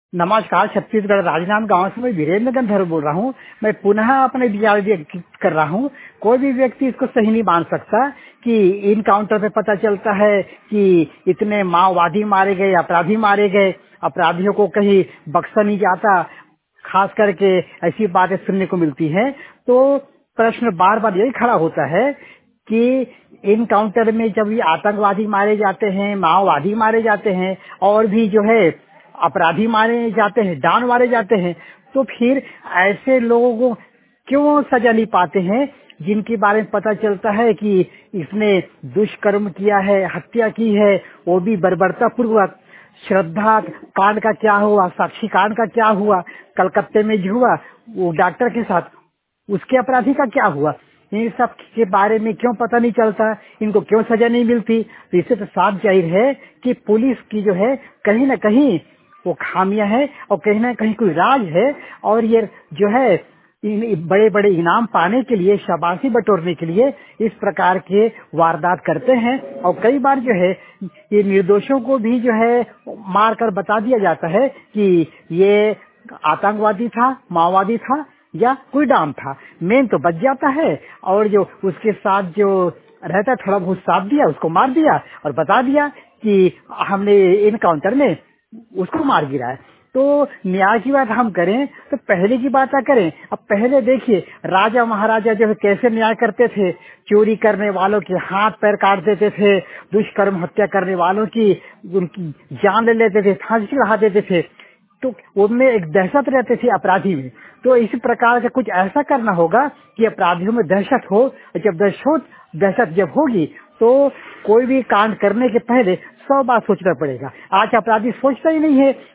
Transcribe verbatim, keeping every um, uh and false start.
नमस्कार। छत्तीसगढ़ राजनांदगांव से मैं वीरेंद्र गंधर्व बोल रहा हूँ। मैं पुनः अपने विचार व्यक्त कर रहा हूँ। कोई भी व्यक्ति इसको सही नहीं मान सकता कि इनकाउंटर पे पता चलता है कि इतने माओवादी मारे गए, अपराधी मारे गए। अपराधियों को कहीं बख्शा नहीं जाता, खास करके ऐसी बातें सुनने को मिलती हैं। तो प्रश्न बार बार यही खड़ा होता है कि इनकाउंटर में जब ये आतंकवादी मारे जाते हैं, माओवादी मारे जाते हैं और भी जो है अपराधी मारे जाते हैं, डान मारे जाते हैं, तो फिर ऐसे लोगों को क्यों सजा नहीं पाते हैं जिनके बारे में पता चलता है कि इसने दुष्कर्म किया है, हत्या की है, वो भी बर्बरता पूर्वक। श्रद्धा कांड का क्या हुआ, साक्षी कांड का क्या हुआ, कलकत्ते में जो हुआ वो डॉक्टर के साथ, उसके अपराधी का क्या हुआ, इन सब के बारे में क्यों पता नहीं चलता, इनको क्यों सजा नहीं मिलती। तो इससे तो साफ जाहिर है कि पुलिस की जो है कहीं न कहीं वो खामियां है और कहीं ना कहीं कोई राज है। और ये जो है इन बड़े बड़े इनाम पाने के लिए, शाबाशी बटोरने के लिए इस प्रकार के वारदात करते हैं। और कई बार जो है ये निर्दोषों को भी जो है मार कर बता दिया जाता है कि ये आतंकवादी था, माओवादी था या कोई डाम था। मेन तो बच जाता है और जो उसके साथ जो रहता थोड़ा बहुत साथ दिया, उसको मार दिया और बता दिया कि हमने इनकाउंटर में उसको मार गिरा है। तो न्याय की बात हम करें तो पहले की बात ना करें। अब पहले देखिए राजा महाराजा जो है कैसे न्याय करते थे। चोरी करने वालों के हाथ पैर काट देते थे, दुष्कर्म हत्या करने वालों की उनकी जान ले लेते थे, फांसी लगा देते थे। तो उनमें एक दहशत रहती थी अपराधी में। तो इसी प्रकार से कुछ ऐसा करना होगा कि अपराधियों में दहशत हो। जब दहशत दहशत जब होगी तो कोई भी कांड करने के पहले सौ बार सोचना पड़ेगा। आज अपराधी सोचता ही नहीं है